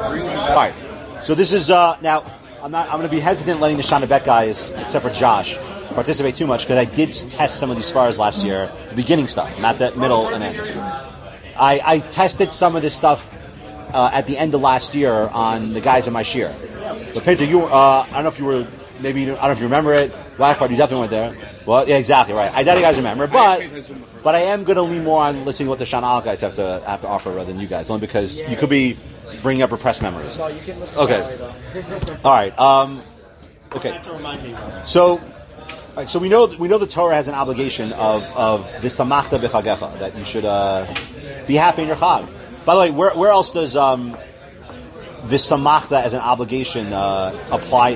All right. So this is now. I'm going to be hesitant letting the Shana Bet guys, except for Josh, participate too much because I did test some of these svaras last year, the beginning stuff, not the middle and end. I tested some of this stuff at the end of last year on the guys in my shir. But Peter, you I don't know if you were I don't know if you remember it. Blackpart, you definitely went there. Well, yeah, exactly right. I doubt you guys remember, but I am going to lean more on listening to what the Shana Al guys have to offer rather than you guys, only because you could be bringing up repressed memories. No, you can listen okay. All right. Okay. So we know the Torah has an obligation of v'samachta b'chagecha, that you should be happy in your chag. By the way, where else does v'samachta as an obligation apply?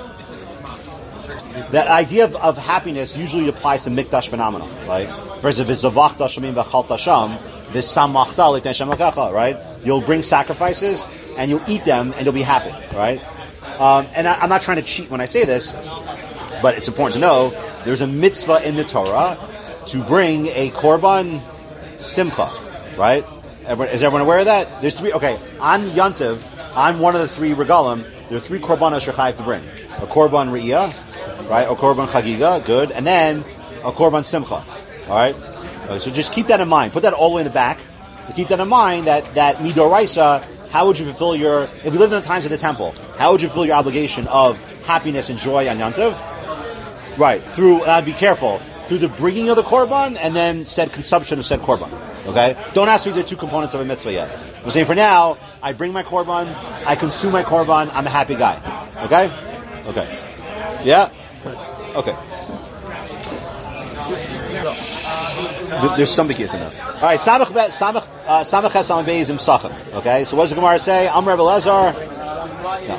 That idea of happiness usually applies to mikdash phenomena, right? Versus v'zavachta shamim v'chalta sham v'samachta l'ten shem l'kecha, right? You'll bring sacrifices and you'll eat them and you'll be happy, right? And I'm not trying to cheat when I say this, but it's important to know there's a mitzvah in the Torah to bring a korban simcha, right? Is everyone aware of that? There's three. Okay, on Yantiv, on one of the three regalim, there are three korbanos you're chayav to bring: a korban re'iyah, right? A korban chagiga, good, and then a korban simcha. All right. So just keep that in mind. Put that all the way in the back. But keep that in mind that midoraisa. How would you fulfill if we lived in the times of the temple, how would you fulfill your obligation of happiness and joy on Yantiv? Right, be careful, through the bringing of the korban and then said consumption of said korban. Okay? Don't ask me the two components of a mitzvah yet. I'm saying for now, I bring my korban, I consume my korban, I'm a happy guy. Okay? Okay. Yeah? Okay. There's some bikis in there. All right, Samach Ches Amud Beis im Sachem. Okay, so what does the Gemara say? Amar Rebbe Elazar. No.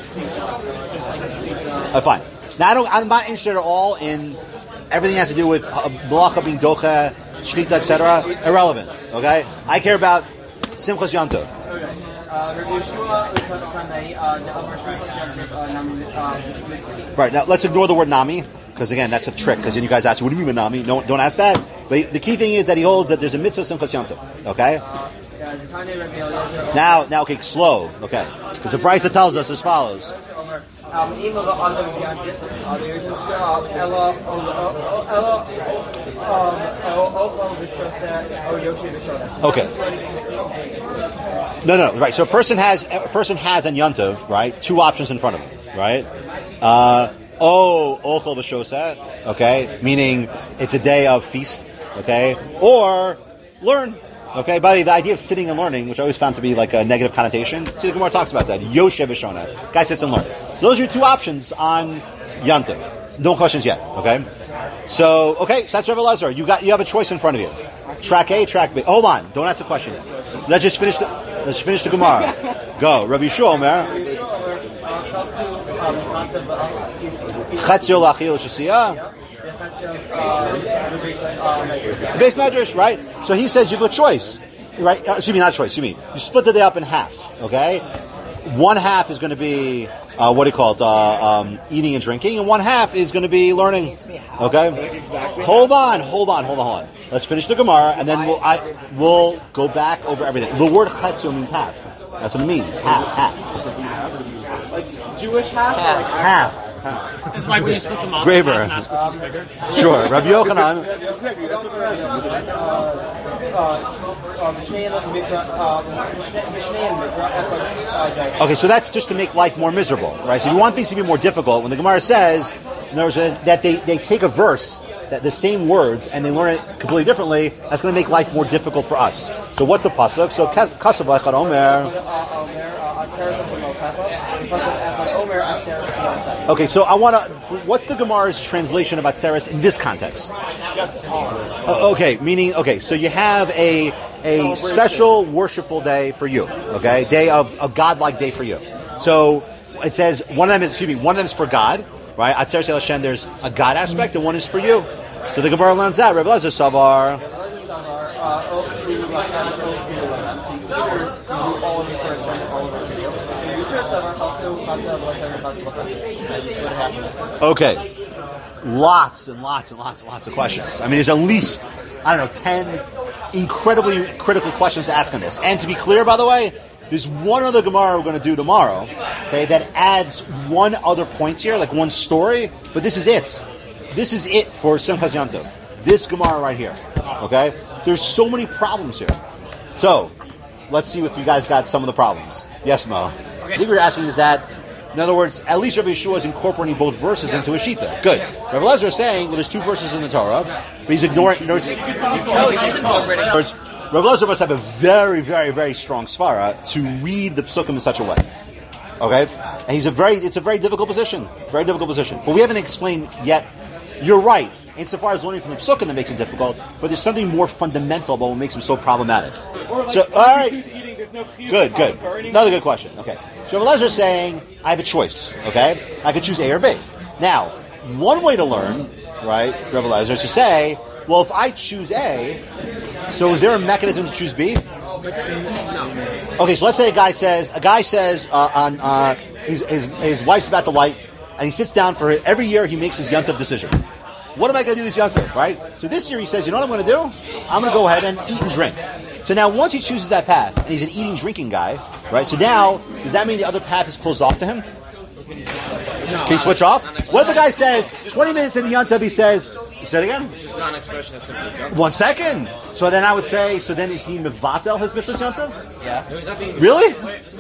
Fine. Now I'm not interested at all in everything that has to do with malacha being docha, shchita, etc. Irrelevant. Okay, I care about Simchas Yom Tov. Right, now let's ignore the word nami, because again, that's a trick, because then you guys ask, what do you mean by nami? No, don't ask that. But the key thing is that he holds that there's a mitzvah Simchas Yom Tov, okay? Now, okay, slow, okay. Because the Brisa tells us as follows. Okay. No, right. So a person has on Yom Tov, right? Two options in front of him, right? Ochel v'shoseh, okay, meaning it's a day of feast, okay, or learn, okay. By the idea of sitting and learning, which I always found to be like a negative connotation, see the Gemara talks about that. Yoshev v'shoneh, guy sits and learns. So those are your two options on Yom Tov. No questions yet, okay. So that's Rebbe Elazar. You have a choice in front of you. Track A, track B. Hold on, don't ask the question yet. Let's finish the Gemara. Go, Rabbi Yishua Omer. Chatzio lachil shasiyah. Base medrash, right? So he says you have a choice, right? Excuse me, not choice. You split the day up in half. Okay, one half is going to be eating and drinking, and one half is going to be learning. Okay, hold on. Let's finish the Gemara, and then we'll go back over everything. The word chatzio means half. That's what it means. Half. Like Jewish half? Half. It's like when you split the matzah Graver. half and ask which is bigger. Sure. Rabbi Yochanan. Okay, so that's just to make life more miserable, right? So if you want things to be more difficult, when the Gemara says, in other words, that they take a verse, that the same words, and they learn it completely differently, that's going to make life more difficult for us. So what's the pasuk? So Kasav Echad Omer. Okay, so what's the Gemara's translation about Atzeres in this context? So you have a special worshipful day for you, okay? Day of a godlike day for you. So it says one of them is for God, right? Atzeres El Hashem, there's a God aspect, and one is for you. So the Gemara learns that. Rebbe Elazar Savar. Okay, lots and lots of questions. I mean, there's at least 10 incredibly critical questions to ask on this. And to be clear, by the way, There's one other Gemara we're going to do tomorrow, okay, that adds one other point here, like one story, but this is it. This is it for Simchas Yom. This Gemara right here, okay? There's so many problems here. So, let's see if you guys got some of the problems. Yes, Mo? I think we were asking is that, in other words, at least Rabbi Yeshua is incorporating both verses into a shita. Good. Rabbi Elazar is saying, well, there's two verses in the Torah, but he's ignoring... In other words, Rabbi Elazar must have a very, very, very strong svara to read the psukim in such a way. Okay? And it's a very difficult position. Very difficult position. But we haven't explained yet. You're right. Insofar as learning from the psukim that makes it difficult, but there's something more fundamental about what makes him so problematic. So, all right. Good. Another good question. Okay. So Rabbi Elazar is saying, I have a choice. Okay? I could choose A or B. Now, one way to learn, right, Rabbi Elazar, is to say, well, if I choose A, so is there a mechanism to choose B? No. Okay, so let's say a guy says his wife's about to light, and he sits down for it. Every year he makes his Yontav decision. What am I going to do this Yontav, right? So this year he says, you know what I'm going to do? I'm going to go ahead and eat and drink. So now once he chooses that path, and he's an eating, drinking guy, right? So now, does that mean the other path is closed off to him? Can he switch off? What if the guy says, 20 minutes in the Yontav, he says, say it again? It's just not an expression of simple. 1 second. So then I would say, so then is he mevatel his Mr. Yontav? Yeah. Really?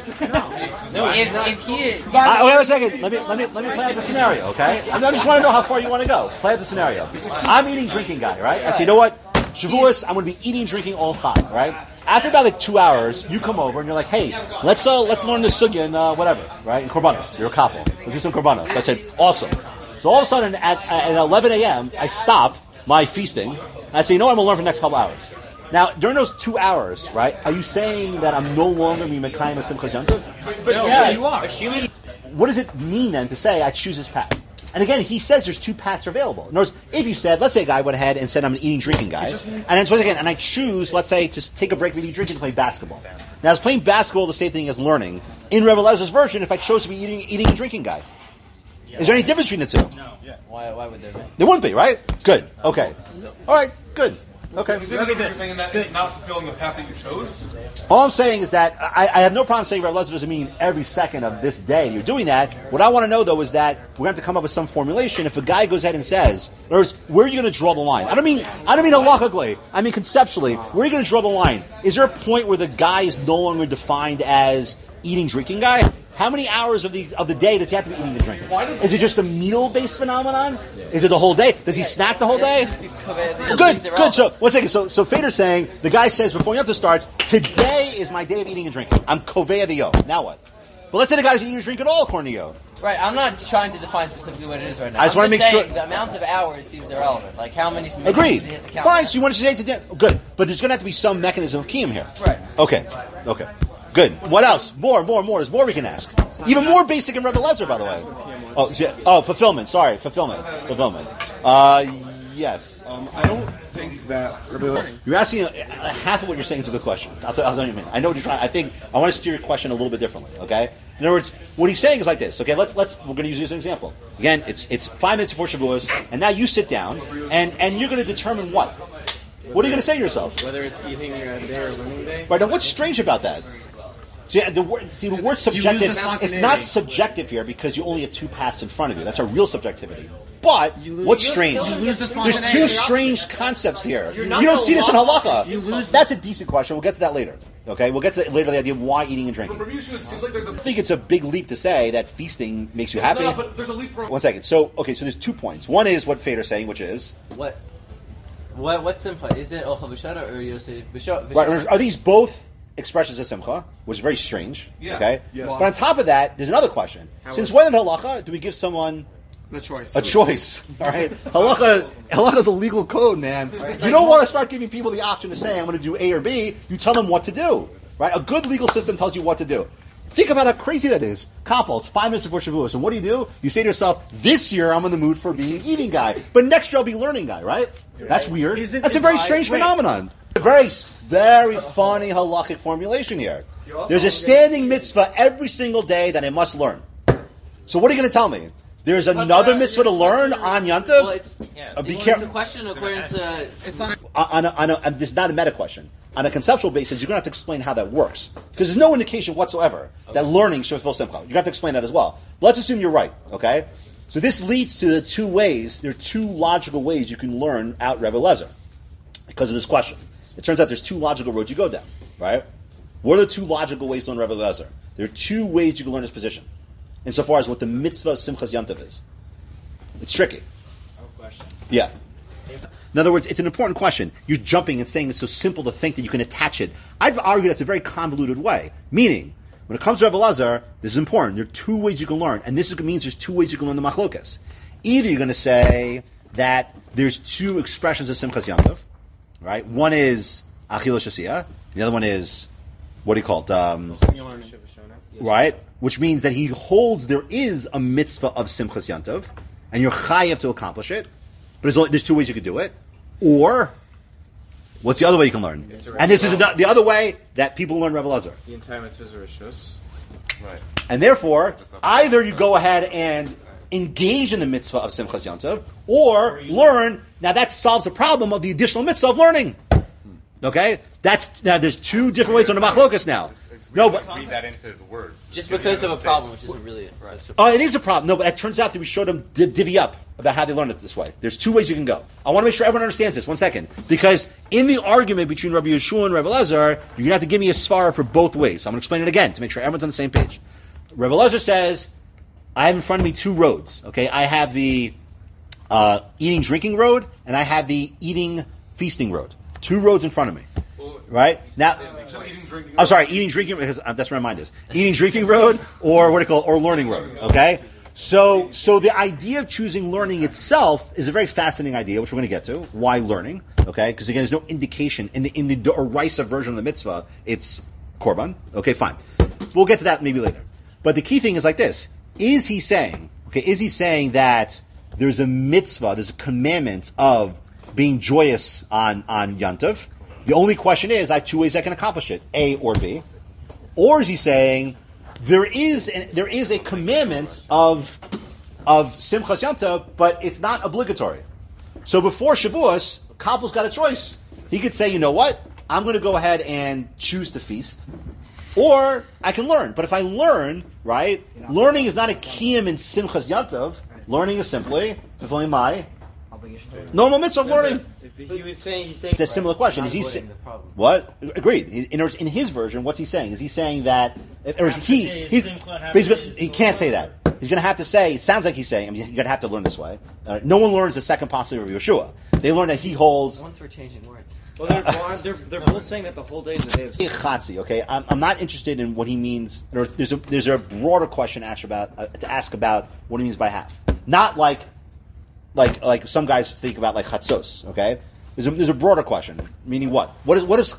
No, if he... Wait a second. Let me play out the scenario, okay? I just want to know how far you want to go. Play out the scenario. I'm eating, drinking guy, right? I say, you know what? Shavuos, I'm going to be eating, drinking all chag, right? After about like 2 hours, you come over and you're like, hey, let's learn the sugya and whatever, right? In korbanos. You're a couple. Let's do some korbanos. So I said, awesome. So all of a sudden, at 11 a.m., I stop my feasting, and I say, you know what, I'm going to learn for the next couple hours. Now, during those 2 hours, right, are you saying that I'm no longer going to be Mekayim at Simchas Yontav? But yeah, you are. What does it mean then to say I choose this path? And again, he says there's two paths available. In other words, if you said, let's say a guy went ahead and said I'm an eating, drinking guy, and then once again, and I choose, let's say, to take a break from eating, drinking to play basketball. Now, is playing basketball the same thing as learning? In Rabbi Elazar's version, if I chose to be eating and drinking guy. Is there any difference between the two? No. Yeah. Why would there be? There wouldn't be, right? Good. Okay. All right. Good. Okay. Is there you're saying that it's not fulfilling the path that you chose? All I'm saying is that I have no problem saying Rabbi Elazar doesn't mean every second of this day you're doing that. What I want to know, though, is that we're going to have to come up with some formulation. If a guy goes ahead and says, in other words, where are you going to draw the line? I don't mean halachically. I mean conceptually. Where are you going to draw the line? Is there a point where the guy is no longer defined as eating, drinking guy? How many hours of the day does he have to be eating and drinking? Is it just a meal-based phenomenon? Is it the whole day? Does he snack the whole day? Good. So, 1 second. So Fader's saying, the guy says before Yom Tov starts, today is my day of eating and drinking. I'm kovea the yo. Now what? But let's say the guy's eating and drinking all according to yo. Right, I'm not trying to define specifically what it is right now. I just want to make sure. The amount of hours seems irrelevant. Like how many... Agreed. Fine, so you want to say today? Good. But there's going to have to be some mechanism of kiyum here. Right. Okay. Good. What else? More. There's more we can ask. Even more basic in Rebbe Elazar, by the way. Fulfillment. Sorry, fulfillment. Yes. I don't think that... You're asking half of what you're saying is a good question. I'll tell you what you mean. I know what you're trying. I want to steer your question a little bit differently. Okay. In other words, what he's saying is like this. Okay. We're going to use this as an example. Again, it's 5 minutes before Shavuos, and now you sit down, and you're going to determine what. What are you going to say to yourself? Whether it's eating day or learning day. Right. Now, what's strange about that? See, the word subjective, it's not subjective here because you only have two paths in front of you. That's a real subjectivity. But, what's strange? There's two strange concepts here. You don't see this in halacha. That's a decent question. We'll get to that later. Okay? We'll get to that later, the idea of why eating and drinking. It seems like there's I think it's a big leap to say that feasting makes you happy. No, but there's a leap from... 1 second. So there's 2 points. One is what Fader's saying, which is... What's simcha? Is it Ochel B'Shara or Yosef B'Shara? Right, are these both expressions of simcha, which is very strange. Yeah. Okay? Yeah. But on top of that, there's another question. Since when in halacha do we give someone The choice. a choice? All right? Halacha is a legal code, man. You don't want to start giving people the option to say, I'm going to do A or B. You tell them what to do. Right? A good legal system tells you what to do. Think about how crazy that is. Kapal, it's 5 minutes before Shavuos. And what do? You say to yourself, this year I'm in the mood for being an eating guy. But next year I'll be learning guy, right? That's weird. That's a very strange phenomenon. A very, very funny halachic formulation here. There's a standing mitzvah every single day that I must learn. So what are you going to tell me? There's another mitzvah to learn on Yontif. Well, it's Be it's careful. a question according to. It's not. And this is not a meta question. On a conceptual basis, you're going to have to explain how that works. Because there's no indication whatsoever that learning should fulfill simcha. You're going to have to explain that as well. But let's assume you're right, okay? So this leads to the two ways, there are two logical ways you can learn out Rebbe Lezer because of this question. It turns out there's two logical roads you go down, right? What are the two logical ways to learn Rebbe Lezer? There are two ways you can learn this position, insofar as what the mitzvah of Simchas Yontif is. It's tricky. Question. Yeah. In other words, it's an important question. You're jumping and saying it's so simple to think that you can attach it. I'd argue that's a very convoluted way. Meaning, when it comes to Rebbe Lazar, this is important. There are two ways you can learn, and this means there's two ways you can learn the machlokas. Either you're going to say that there's two expressions of Simchas Yontif, right? One is Achila Shasiyah, the other one is, what do you call it? Singular and Right? Which means that he holds there is a mitzvah of Simchas Yontif, and you're chayav to accomplish it, but there's two ways you could do it. Or, what's the other way you can learn? And this is the other way that people learn Rebbe Lazar. The entire mitzvah is rishus. Right. And therefore, either you go ahead and engage in the mitzvah of Simchas Yontif, or learn. Now that solves the problem of the additional mitzvah of learning. Okay? Now there's two different ways on the machlokas now. No, but read that into his words. Just because of a problem, which isn't really. it is a problem. No, but it turns out that we showed them divvy up about how they learn it this way. There's two ways you can go. I want to make sure everyone understands this. 1 second. Because in the argument between Rabbi Yeshua and Rabbi Elazar, you're going to have to give me a svara for both ways. So I'm going to explain it again to make sure everyone's on the same page. Rabbi Elazar says, I have in front of me two roads. Okay, I have the eating, drinking road, and I have the eating, feasting road. Two roads in front of me. Right? Now, I'm sorry, eating, drinking, because that's where my mind is. Eating, drinking road, or what do you call it, or learning road. Okay? So the idea of choosing learning itself is a very fascinating idea, which we're going to get to. Why learning? Okay? Because again, there's no indication in the Oraisa version of the mitzvah, it's korban. Okay, fine. We'll get to that maybe later. But the key thing is like this. Is he saying that there's a mitzvah, there's a commandment of being joyous on Yontif? The only question is, I have two ways I can accomplish it, A or B. Or is he saying, there is a commandment of Simchas Yontif, but it's not obligatory. So before Shavuos, Koppel's got a choice. He could say, you know what? I'm going to go ahead and choose to feast. Or I can learn. But if I learn, right, learning is not a kiyum in Simchas Yontif. Learning is simply fulfilling my normal mitzvah of learning. He's saying it's a similar question. Is he saying what? Agreed. In his version, what's he saying? Is he saying that, or is he can't say that. He's going to have to say. It sounds like he's saying. You're going to have to learn this way. No one learns the second possibility of Yeshua. They learn that he holds. Once we're changing words. Well, they're both saying that the whole day is the day of Chatzi. Okay, I'm not interested in what he means. There's a broader question to ask about what he means by half. Not like some guys think about like chatzos, okay? There's a broader question, meaning what? What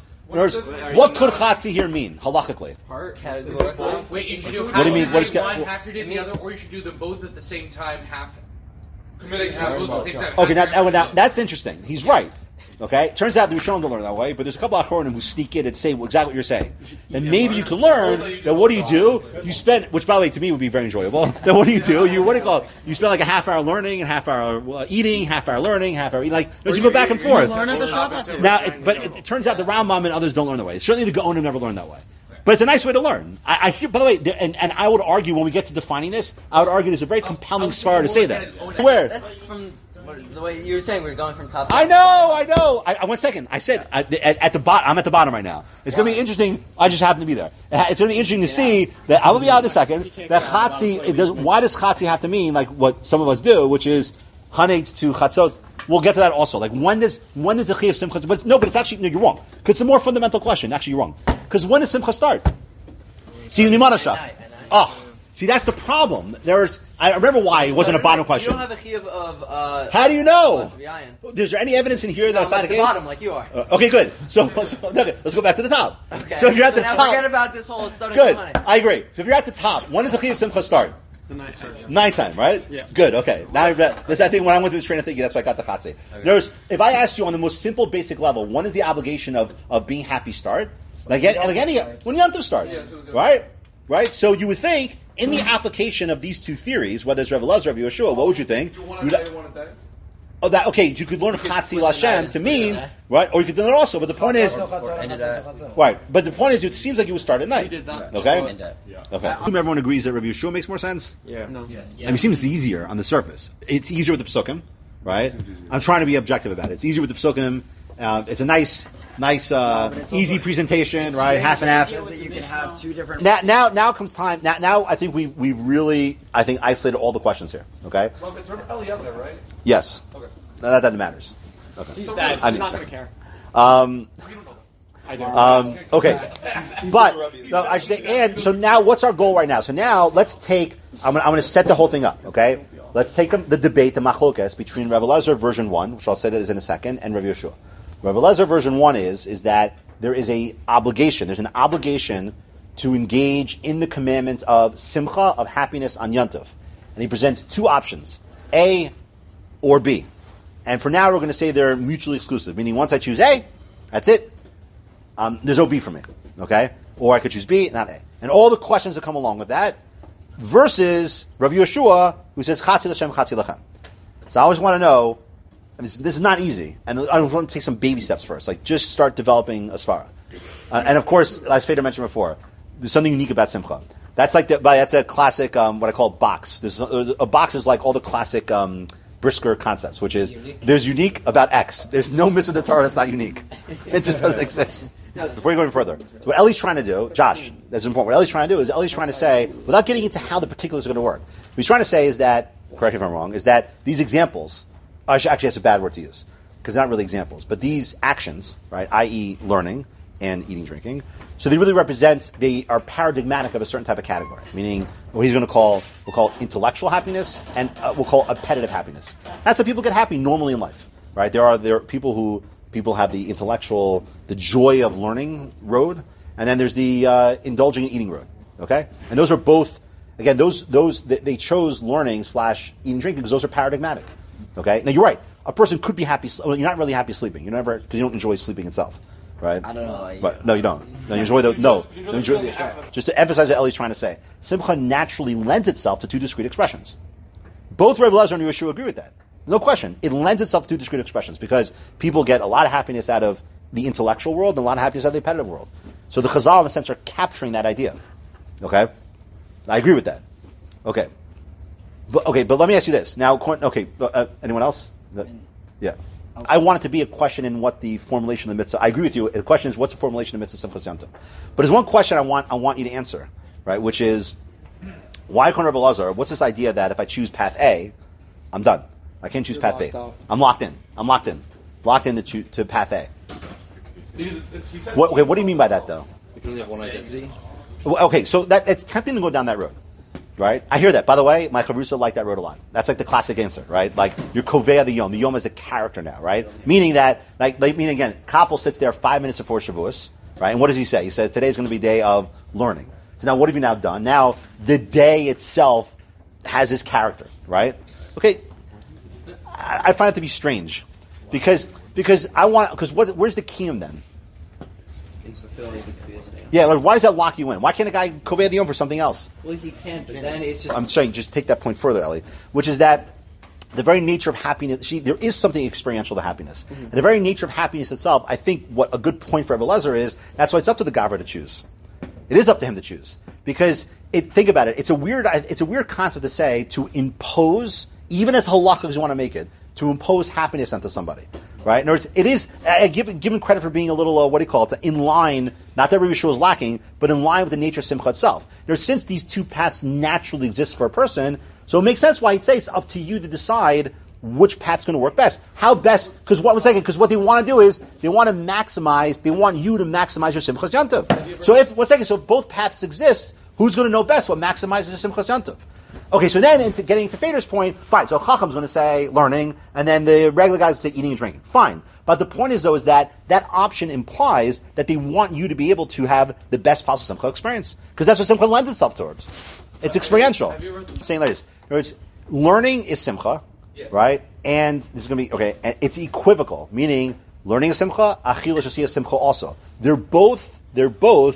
could chatzi here mean halachically? Part categorically. Wait, you should do half. What do you mean? What is one, half your day the other, or you should do them both at the same time, half committing half both at the same time. Okay, now that's interesting. He's right. Okay, turns out that we're shown to learn that way, but there's a couple of achronim who sneak in and say exactly what you're saying. And maybe you can learn that. What do? You spend, which by the way to me would be very enjoyable. Then what do? You spend like a half hour learning and half hour eating, half hour learning, half hour eating. Like you go back and forth. Now, but it turns out the Rambam and others don't learn that way. Certainly the Gaonim never learned that way. But it's a nice way to learn. I hear, by the way, and I would argue when we get to defining this, I would argue there's a very compelling svara to say that. Where? That's from the way you were saying we're going from top to I know. 1 second. I said at the bottom. I'm at the bottom right now. It's going to be interesting. I just happen to be there. It's going to be interesting to see that I will be out in a second. That chatzi. Why does chatzi have to mean like what some of us do, which is hanates to chatzot? We'll get to that also. Like when does the chiyuv simcha? But it's actually you're wrong because it's a more fundamental question. Actually, you're wrong because when does simcha start? See the mimanashach. See that's the problem. I remember why it wasn't a bottom question. You don't have a chiyuv of. How do you know? Is there any evidence in here that's not the case? Bottom, like you are. Okay, good. So let's go back to the top. Okay. So if you're at the top, forget about this whole starting. Good. I agree. So if you're at the top, when does the chiyuv simcha start? The night. Nighttime, right? Yeah. Good. Okay. Now I think when I went through this train of thinking, that's why I got the chatzi. Okay. If I asked you on the most simple, basic level, when is the obligation of being happy start? When Yontif starts, right? right? So you would think, in the application of these two theories, whether it's Rav Elazar or Rav Yeshua, what would you think? Do one a day, one a day. Oh, that okay. You could learn Chatzi Lashem to mean right, or you could learn it also. But the point is, right. But the point is, it seems like you would start at night. Okay. Okay. I assume everyone agrees that Rav Yeshua makes more sense. Yeah. No. I mean, it seems easier on the surface. It's easier with the Pesukim, right? I'm trying to be objective about it. It's easier with the Pesukim. It's a nice, easy presentation, right? Half and half. That you can have two different. Now comes time. Now I think we've really isolated all the questions here. Okay. Well, it's Rav Eliezer, right? Yes. Okay. That doesn't matters. He's bad. I He's mean- not going to care. I do. Okay, but no, I should say, and so now, what's our goal right now? So now, let's take. I'm going to set the whole thing up. Okay, let's take the debate, the machlokes between Rav Elazar version 1, which I'll say that is in a second, and Rav Yeshua. Rav Elazar version 1 is that there is a obligation. There's an obligation to engage in the commandment of simcha, of happiness on Yom Tov, and he presents two options: A or B. And for now, we're going to say they're mutually exclusive, meaning once I choose A, that's it. There's no B for me, okay? Or I could choose B, not A. And all the questions that come along with that, versus Rav Yeshua, who says, Chatzi L'Shem, Chatzi L'Chem. So I always want to know, this is not easy, and I want to take some baby steps first, like just start developing a svara. And of course, as Feder mentioned before, there's something unique about Simcha. That's like that's a classic, what I call box. There's a box is like all the classic Brisker concepts, which is there's unique about X. There's no mitzvah in the Torah that's not unique. It just doesn't exist. Before you go any further, so what Ellie's trying to do, Josh, that's important. What Ellie's trying to do is Ellie's trying to say, without getting into how the particulars are going to work, what he's trying to say is that, correct me if I'm wrong, is that these examples, actually that's a bad word to use, because they're not really examples, but these actions, right, i.e. learning and eating, drinking, so they really represent, they are paradigmatic of a certain type of category, meaning what he's going to we'll call intellectual happiness, and we'll call appetitive happiness. That's how people get happy normally in life, right? There are people have the intellectual, the joy of learning road, and then there's the indulging in eating road, okay? And those are both, again, they chose learning / eating, drinking, because those are paradigmatic, okay? Now, you're right. A person could be happy, you're not really happy sleeping. Because you don't enjoy sleeping itself. Right? I don't know. But, no, you don't. No, you enjoy just to emphasize what Ellie's trying to say. Simcha naturally lends itself to two discrete expressions. Both Rav Elazar and Yeshua agree with that. No question. It lends itself to two discrete expressions because people get a lot of happiness out of the intellectual world and a lot of happiness out of the appetitive world. So the Chazal, in a sense, are capturing that idea. Okay? I agree with that. Okay. But let me ask you this. Now, anyone else? Yeah. I want it to be a question in what the formulation of the mitzvah. I agree with you. The question is, what's the formulation of mitzvah Simchas Yom Tov? But there's one question I want you to answer, right? Which is, why according to Rav Elazar? What's this idea that if I choose path A, I'm done? I can't choose path B. I'm locked in. Locked in to path A. What do you mean by that, though? Because we have one identity. Okay, so it's tempting to go down that road. Right? I hear that. By the way, my chavrusa like that road a lot. That's like the classic answer, right? Like, you're kovea the yom. The yom is a character now, right? Meaning that, meaning again, Kapil sits there 5 minutes before Shavuos, right? And what does he say? He says, today's going to be a day of learning. So now what have you now done? Now, the day itself has his character, right? Okay. I find it to be strange. Because where's the kiyum then? Yeah, like, why does that lock you in? Why can't a guy kovea the yom for something else? Well, he can, but then it's just... I'm saying, just take that point further, Ellie, which is that the very nature of happiness, there is something experiential to happiness. Mm-hmm. And the very nature of happiness itself, I think what a good point for Rav Elazar is, that's why it's up to the Gavra to choose. It is up to him to choose. Because, think about it, it's a weird concept to say, to impose, even as halakha as you want to make it, to impose happiness onto somebody. Right? In other words, it is, given credit for being a little, in line, not that Rabbi Yeshua is lacking, but in line with the nature of Simcha itself. Since these two paths naturally exist for a person, so it makes sense why he'd say it's up to you to decide which path's going to work best. How best, because what they want to do is, they want you to maximize your Simchas Yom Tov. So if both paths exist, who's going to know best what maximizes your Simchas Yom Tov? Okay, so then getting to Feder's point, fine. So Chacham's going to say learning, and then the regular guys will say eating and drinking. Fine. But the point is, though, is that option implies that they want you to be able to have the best possible Simcha experience. Because that's what Simcha lends itself towards. It's experiential. I'm saying like this. In other words, learning is Simcha, right? And this is going to be, and it's equivocal, meaning learning is Simcha, Achila Shasiyah is Simcha also. They're both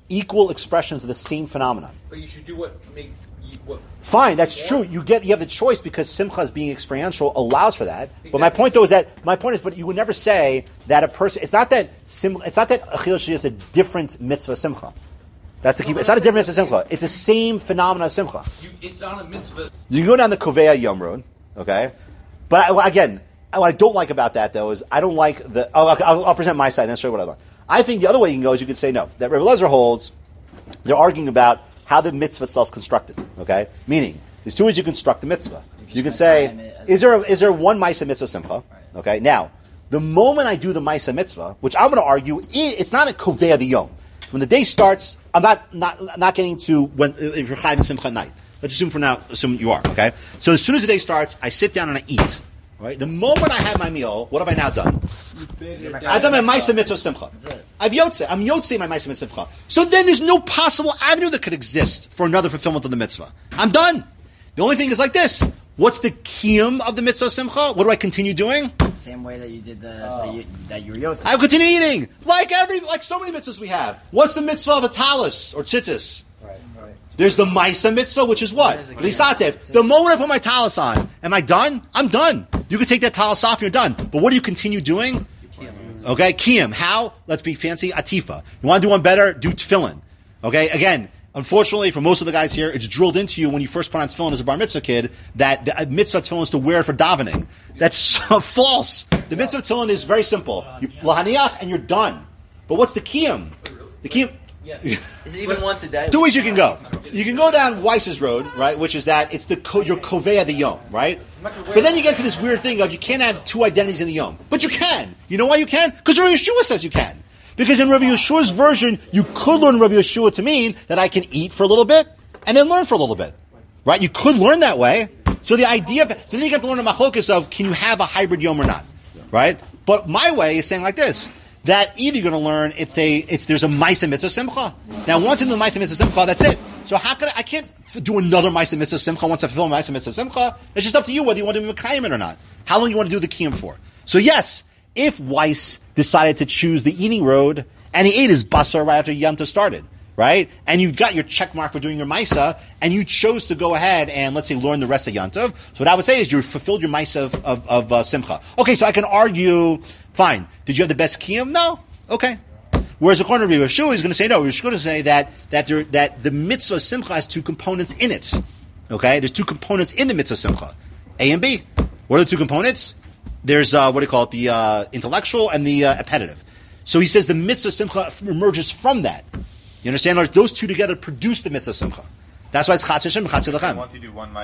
equal expressions of the same phenomenon. But you should do what makes you what. Fine, that's true. You have the choice because simcha as being experiential allows for that. But my point though is but you would never say that a person. It's not that Achil Shli is a different mitzvah simcha. That's the key. It's not a different mitzvah simcha. It's the same phenomenon of simcha. It's on a mitzvah. You can go down the Kovea Yom Road, okay? But again, what I don't like about that though is I don't like the. I'll present my side and then show you what I like. I think the other way you can go is you could say no. That Rebbe Eliezer holds. They're arguing about how the mitzvah itself is constructed. Okay, meaning there's two ways you construct the mitzvah. You can say, is there one Maisa mitzvah simcha? Okay, now the moment I do the Maisa mitzvah, which I'm going to argue, it's not a kovea the yom. When the day starts, I'm not getting to when if you're chayv simcha at night. Let's assume you are. Okay, so as soon as the day starts, I sit down and I eat. Right? The moment I have my meal, what have I now done? I've done my Maisa Mitzvah Simcha. I'm Yotze my Maisa Mitzvah Simcha. So then there's no possible avenue that could exist for another fulfillment of the mitzvah. I'm done. The only thing is like this. What's the kiyum of the Mitzvah Simcha? What do I continue doing? Same way that you did that you were Yotze. I continue eating. Like so many mitzvahs we have. What's the mitzvah of a talis or tzitzis? There's the Maisa mitzvah, which is what? Lisatev. The moment I put my talis on, am I done? I'm done. You can take that talis off and you're done. But what do you continue doing? Okay, kiyum. How? Let's be fancy. Atifa. You want to do one better? Do tefillin. Okay, again, unfortunately for most of the guys here, it's drilled into you when you first put on tefillin as a bar mitzvah kid that the mitzvah tefillin is to wear it for davening. That's so false. The mitzvah tefillin is very simple. You lahaniach and you're done. But what's the kiyum? The kiyum... Yes. Is it even once a day? Two ways you can go. You can go down Weiss's road, right, which is that it's your kovea the yom, right? But then you get to this weird thing of you can't have two identities in the yom. But you can. You know why you can? Because Rav Yeshua says you can. Because in Rav Yeshua's version, you could learn Rav Yeshua to mean that I can eat for a little bit and then learn for a little bit. Right? You could learn that way. So the idea so then you get to learn the machlokas of can you have a hybrid yom or not? Right? But my way is saying like this. That either you're going to learn there's a Maisa Mitzvah Simcha. Now once in the Maisa Mitzvah Simcha, that's it. So how could I can't do another Maisa Mitzvah Simcha once I fulfill Maisa Mitzvah Simcha. It's just up to you whether you want to be Mekayim it or not. How long you want to do the Kiyum for. So yes, if Weiss decided to choose the eating road and he ate his basar right after Yom Tov started, right? And you got your check mark for doing your Maisa and you chose to go ahead and let's say learn the rest of Yom Tov. So what I would say is you fulfilled your Maisa of Simcha. Okay, so I can argue. Fine. Did you have the best kiyum? No. Okay. Whereas according to Rav Yeshua, he's going to say no. He's going to say that the mitzvah simcha has two components in it. Okay. There's two components in the mitzvah simcha, A and B. What are the two components? There's the intellectual and the appetitive. So he says the mitzvah simcha emerges from that. You understand? Those two together produce the mitzvah simcha. That's why it's Chatz Hashem, Chatz Lechem. I want to do one